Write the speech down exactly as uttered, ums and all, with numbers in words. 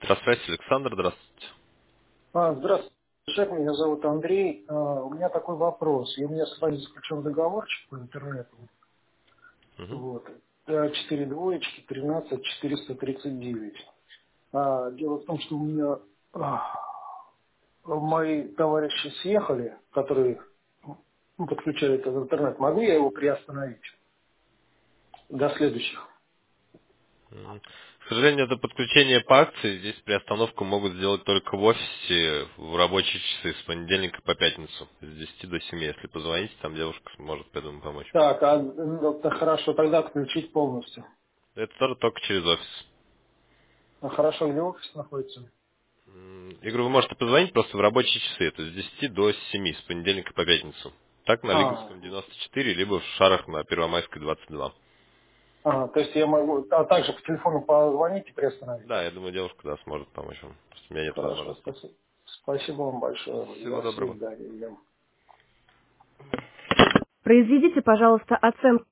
Здравствуйте, Александр, здравствуйте. А, Здравствуйте, Жек, меня зовут Андрей. А, У меня такой вопрос. И у меня с вами заключен договорчик по интернету. Мгм. Вот. Э, четыре двоечки, тринадцать четыреста тридцать девять. А, дело в том, что у меня а, мои товарищи съехали, которые ну, подключают этот интернет. Могу я его приостановить до следующих? Мгм. К сожалению, это подключение по акции. Здесь приостановку могут сделать только в офисе в рабочие часы с понедельника по пятницу с десяти до семи. Если позвоните, там девушка сможет, я думаю, помочь. Так, а, ну, это хорошо, тогда отключить полностью. Это тоже только через офис. А хорошо, где офис находится? М, Я говорю, вы можете позвонить просто в рабочие часы. Это с десяти до семи, с понедельника по пятницу. Так на А, Лиговском девяносто четыре, либо в Шарах на Первомайской двадцать два. а, то есть я могу, а также по телефону позвонить и приостановить. Да, я думаю, девушка да, сможет помочь вам. Просто у меня нет Хорошо, возможности. спасибо. Спасибо вам большое. Всего До доброго. свидания. Произведите, пожалуйста, оценку.